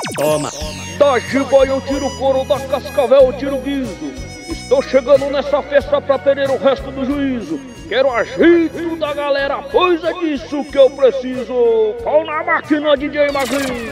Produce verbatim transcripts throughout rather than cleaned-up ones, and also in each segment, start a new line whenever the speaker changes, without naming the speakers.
Toma. Da jiboia eu tiro o couro, da cascavel eu tiro o guiso. Estou chegando nessa festa pra perder o resto do juízo. Quero agito da galera, pois é disso que eu preciso. Pau na máquina, D J Magrinho.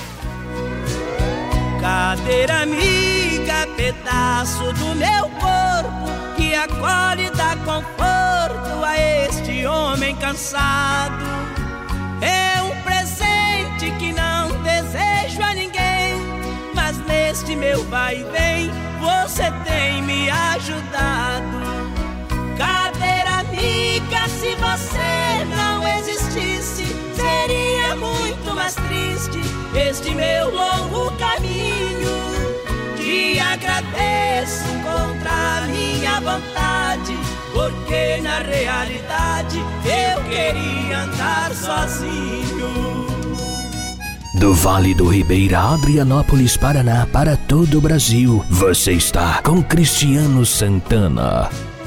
Cadeira amiga, pedaço do meu corpo, que acolhe e dá conforto a este homem cansado. É um presente que não desejo a ninguém, mas neste meu vai e vem você tem me ajudado. Cadeira amiga, se você não existisse, seria muito mais triste este meu longo caminho. Te agradeço contra a minha vontade, porque na realidade eu queria andar sozinho.
Do Vale do Ribeira, Adrianópolis, Paraná, para todo o Brasil, você está com Cristiano Santana.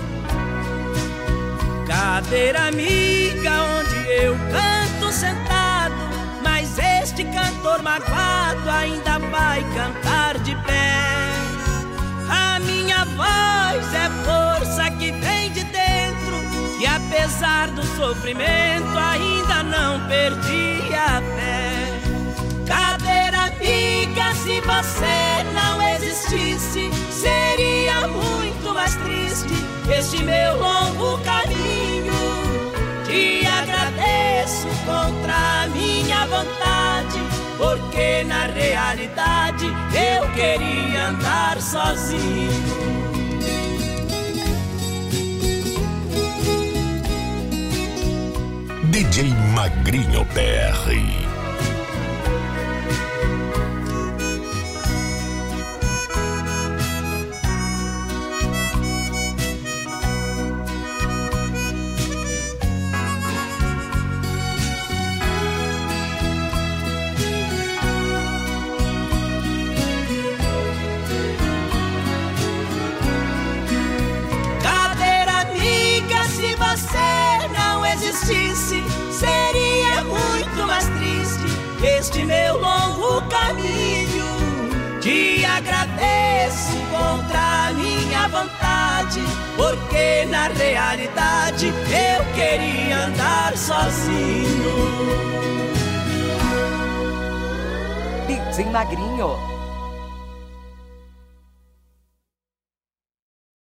Cadeira amiga, onde eu canto sentado, mas este cantor magoado ainda vai cantar de pé. A minha voz é força que vem de dentro, e apesar do sofrimento ainda não perdi a fé. Cadeira amiga, se você não existisse, seria muito mais triste este meu longo caminho. Te agradeço contra a minha vontade, porque na realidade eu queria andar sozinho.
D J Magrinho P R.
Seria muito mais triste este meu longo caminho. Te agradeço contra a minha vontade, porque na realidade eu queria andar sozinho.
D J Magrinho.